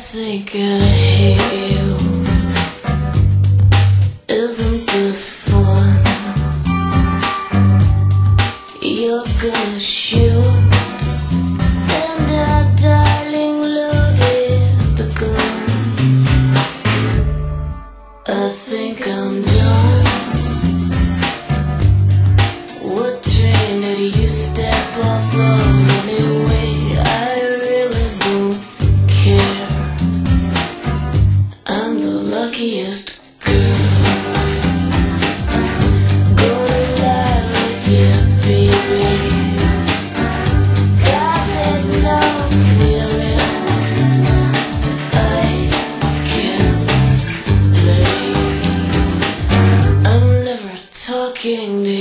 think I hate you. Isn't this fun? You're gonna shoot, and our darling loaded the gun. I think I'm done. What train did you step off of anyway? I really don't care. I'm the luckiest girl. Gonna lie with you, baby. God, there's no mirror I can play. I'm never talking to